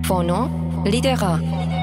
Phono Lidera.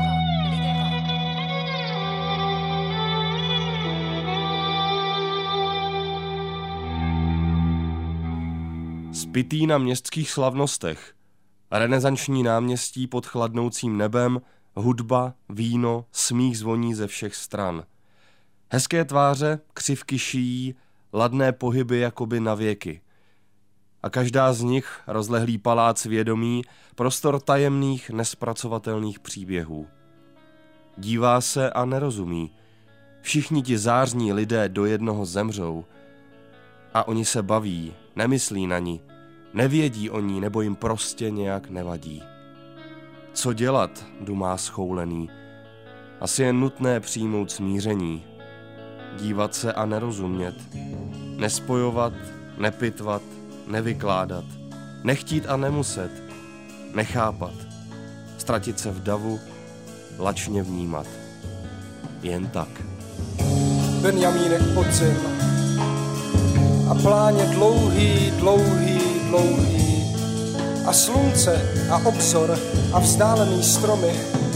Spitý na městských slavnostech, renesanční náměstí pod chladnoucím nebem, hudba, víno, smích zvoní ze všech stran. Hezké tváře, křivky šijí, ladné pohyby jakoby na věky. A každá z nich rozlehlý palác vědomí, prostor tajemných, nespracovatelných příběhů. Dívá se a nerozumí. Všichni ti zářní lidé do jednoho zemřou. A oni se baví, nemyslí na ní, nevědí o ní nebo jim prostě nějak nevadí. Co dělat, dumá schoulený. Asi je nutné přijmout smíření. Dívat se a nerozumět. Nespojovat, nepitvat, nevykládat. Nechtít a nemuset. Nechápat. Ztratit se v davu, lačně vnímat. Jen tak. Benjamínek podzim a pláně dlouhý, dlouhý, dlouhý a slunce a obzor a vzdálený stromy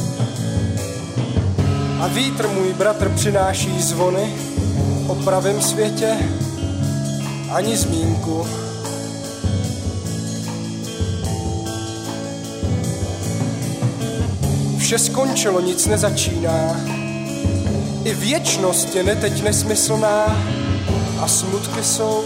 a vítr můj bratr přináší zvony o pravém světě ani zmínku. Vše skončilo, nic nezačíná, i věčnost je neteď nesmyslná a smutky jsou.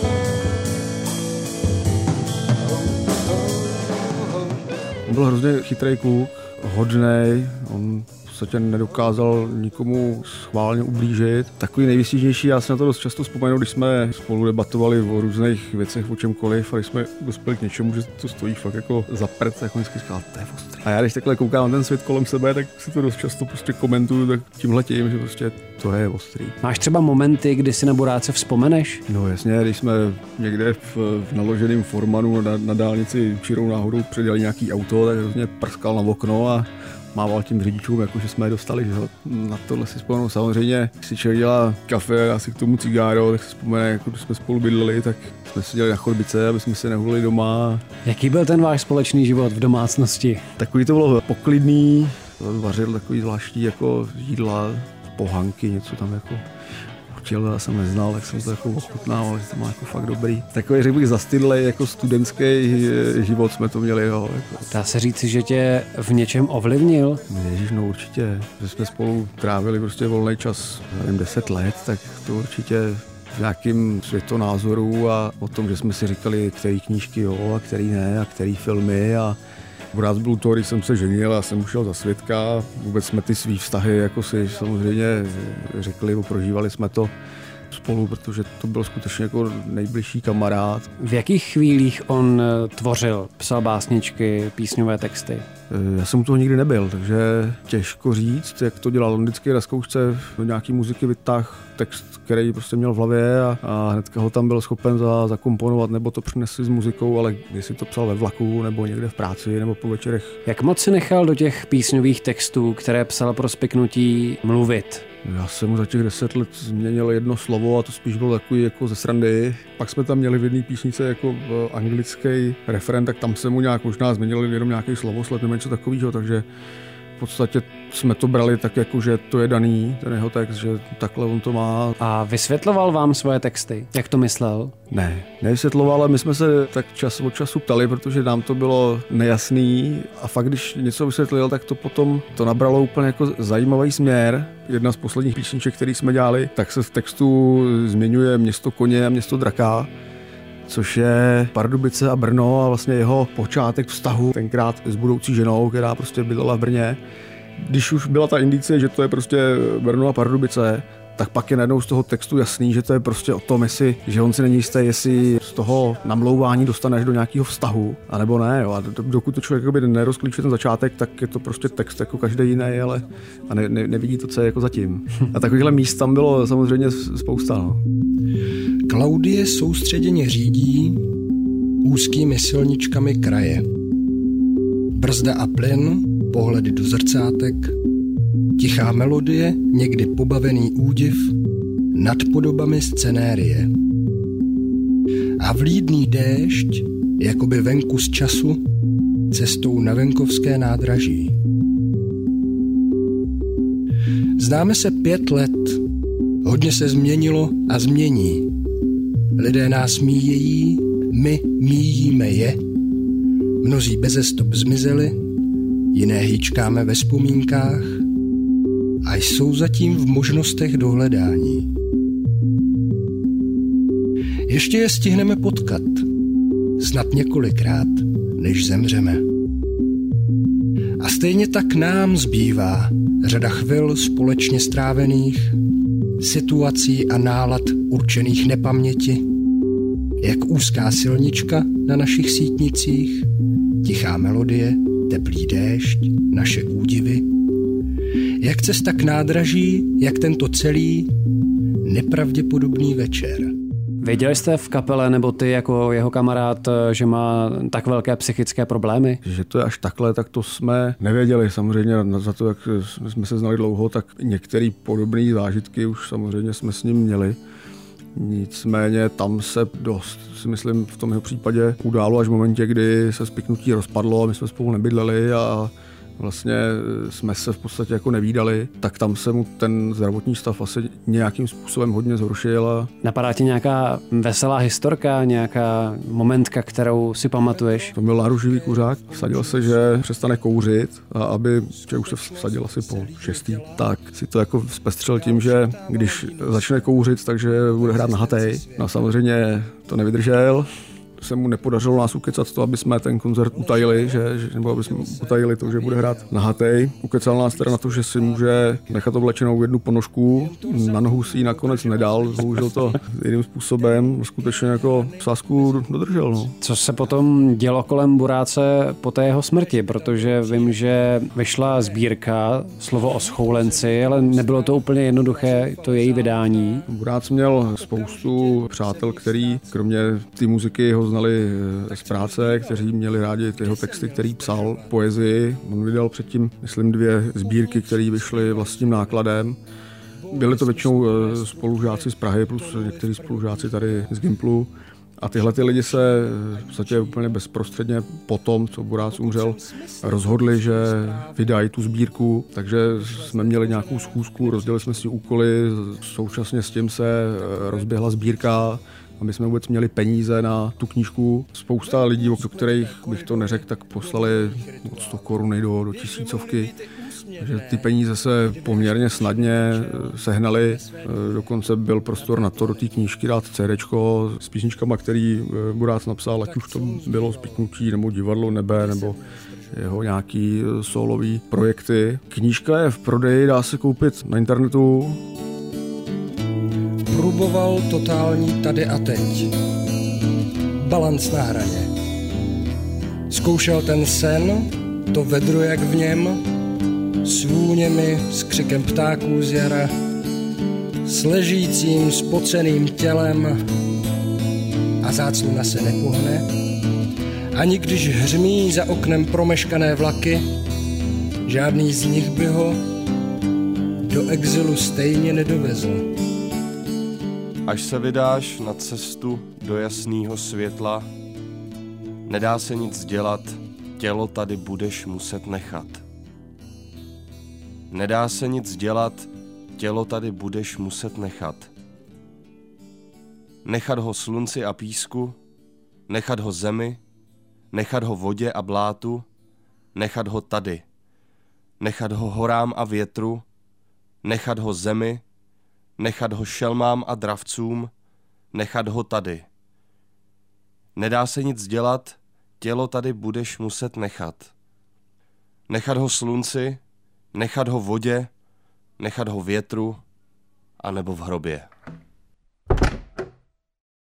On byl hrozně chytrý kluk, hodnej, on v podstatě nedokázal nikomu schválně ublížit. Takový nejvystižnější, já si na to dost často vzpomenu, když jsme spolu debatovali o různých věcech, o čemkoliv, a když jsme dospěli k něčemu, že to stojí fakt jako za prd, tak on vždycky říkal, to je ostrý. A já když takhle koukám na ten svět kolem sebe, tak si to dost často prostě komentuju tak tímhletím, že prostě to je ostrý. Máš třeba momenty, kdy si na Boráce vzpomeneš? No jasně, když jsme někde v naloženém formanu na dálnici čirou náhodou předjeli nějaký auto, tak hrozně prskal na okno a mával tím řidičům, jako že jsme je dostali, že na tohle si vzpomenu. Samozřejmě, když si člověk dělá kafe a si k tomu cigáro, tak si vzpomene, jako když jsme spolu bydleli, tak jsme seděli na chodbice, aby jsme se nehulili doma. Jaký byl ten váš společný život v domácnosti? Takový to bylo poklidný, vařil takový zvláštní jako jídla, pohanky, něco tam jako učil, já jsem neznal, tak jsem to jako ochutnával, že to má jako fakt dobrý. Takový, řekl bych, zastydlej jako studentský život jsme to měli, jo. Jako. Dá se říci, že tě v něčem ovlivnil? Ježiš, no určitě, že jsme spolu trávili prostě volný čas, nevím, 10 let, tak to určitě v nějakým světonázoru a o tom, že jsme si říkali, který knížky jo a který ne a který filmy a Borác byl to, když jsem se ženil a jsem ušel za svědka. Vůbec jsme ty svý vztahy jako si samozřejmě řekli, prožívali jsme to spolu, protože to byl skutečně jako nejbližší kamarád. V jakých chvílích on tvořil, psal básničky, písňové texty? Já jsem u toho nikdy nebyl, takže těžko říct, jak to dělal. On vždycky na zkoušce do nějaký muziky vytáhl text, který prostě měl v hlavě a hnedka ho tam byl schopen zakomponovat, nebo to přinesli s muzikou, ale jestli to psal ve vlaku, nebo někde v práci, nebo po večerech. Jak moc si nechal do těch písňových textů, které psal pro spiknutí, mluvit? Já jsem mu za těch 10 let změnil jedno slovo a to spíš bylo takový jako ze srandy. Pak jsme tam měli v jedné písnice jako anglický referent, tak tam jsem mu nějak možná změnil jenom nějaký slovosled nebo něco takového, takže v podstatě jsme to brali tak jako, že to je daný, ten jeho text, že takhle on to má. A vysvětloval vám svoje texty? Jak to myslel? Ne, nevysvětloval, ale my jsme se tak čas od času ptali, protože nám to bylo nejasný a fakt, když něco vysvětlil, tak to potom to nabralo úplně jako zajímavý směr. Jedna z posledních písniček, který jsme dělali, tak se v textu zmiňuje město koně a město draka, což je Pardubice a Brno a vlastně jeho počátek vztahu tenkrát s budoucí ženou, která prostě bydlela v Brně. Když už byla ta indicie, že to je prostě Brno a Pardubice, tak pak je najednou z toho textu jasný, že to je prostě o tom, že on si není jistý, jestli z toho namlouvání dostaneš do nějakého vztahu, anebo ne. Jo. A dokud to člověk nerozklíčuje ten začátek, tak je to prostě text jako každý jiný, ale a nevidí to, co je jako zatím. A takovýchhle míst tam bylo samozřejmě spousta. No. Klaudie soustředěně řídí úzkými silničkami kraje. Brzda a plyn, pohledy do zrcátek, tichá melodie, někdy pobavený údiv nad podobami scenérie. A vlídný déšť, jakoby venku z času, cestou na venkovské nádraží. Známe se 5 let. Hodně se změnilo a změní. Lidé nás míjejí, my míjíme je. Mnozí bezestop zmizeli, jiné hýčkáme ve vzpomínkách a jsou zatím v možnostech dohledání. Ještě je stihneme potkat, snad několikrát, než zemřeme. A stejně tak nám zbývá řada chvil společně strávených, situací a nálad určených nepaměti, jak úzká silnička na našich sítnicích, tichá melodie, teplý déšť, naše údivy, jak cesta k nádraží, jak tento celý nepravděpodobný večer. Věděli jste v kapele, nebo ty jako jeho kamarád, že má tak velké psychické problémy? Že to je až takhle, tak to jsme nevěděli. Samozřejmě za to, jak jsme se znali dlouho, tak některé podobné zážitky už samozřejmě jsme s ním měli. Nicméně tam se dost, si myslím, v tom jeho případě událo až v momentě, kdy se spiknutí rozpadlo a my jsme spolu nebydleli a vlastně jsme se v podstatě jako nevídali, tak tam se mu ten zdravotní stav asi nějakým způsobem hodně zhoršil. A napadá ti nějaká veselá historka, nějaká momentka, kterou si pamatuješ? To byl náruživý kuřák, vsadil se, že přestane kouřit a aby, že už se vsadil asi po 6. tak si to jako zpestřil tím, že když začne kouřit, takže bude hrát na hatej. No samozřejmě to nevydržel. Se mu nepodařilo nás ukecat to, aby jsme ten koncert utajili, nebo aby jsme utajili to, že bude hrát na hatej. Ukecal nás teda na to, že si může nechat oblečenou jednu ponožku, na nohu si ji nakonec nedal, bohužel to jiným způsobem, skutečně jako sázku dodržel. No. Co se potom dělo kolem Buráce po té jeho smrti, protože vím, že vyšla sbírka Slovo o schoulenci, ale nebylo to úplně jednoduché, to její vydání. Burác měl spoustu přátel, který kromě ty muziky ho znali z práce, kteří měli rádi jeho texty, který psal, poezii. On vydal předtím, myslím, 2 sbírky, které vyšly vlastním nákladem. Byli to většinou spolužáci z Prahy plus někteří spolužáci tady z Gimplu. A tyhle ty lidi se v podstatě úplně bezprostředně po tom, co Burác umřel, rozhodli, že vydají tu sbírku, takže jsme měli nějakou schůzku, rozdělili jsme si úkoly, současně s tím se rozběhla sbírka, aby jsme vůbec měli peníze na tu knížku. Spousta lidí, do kterých bych to neřekl, tak poslali od 100 koruny do 1000. Takže ty peníze se poměrně snadně sehnaly. Dokonce byl prostor na to do té knížky dát CDčko s písničkama, který Burác napsal, ať už to bylo Spiknutí nebo Divadlo nebe nebo jeho nějaký solový projekty. Knížka je v prodeji, dá se koupit na internetu. Pruboval totální tady a teď. Balanc na hraně. Zkoušel ten sen, to vedro jak v něm, s vůněmi, s křikem ptáků z jara, s ležícím, spoceným tělem a záclona se nepohne. Ani když hřmí za oknem promeškané vlaky, žádný z nich by ho do exilu stejně nedovezl. Až se vydáš na cestu do jasného světla, nedá se nic dělat, tělo tady budeš muset nechat. Nedá se nic dělat, tělo tady budeš muset nechat. Nechat ho slunci a písku, nechat ho zemi, nechat ho vodě a blátu, nechat ho tady. Nechat ho horám a větru, nechat ho zemi, nechat ho šelmám a dravcům, nechat ho tady. Nedá se nic dělat, tělo tady budeš muset nechat. Nechat ho slunci, nechat ho vodě, nechat ho větru, anebo v hrobě.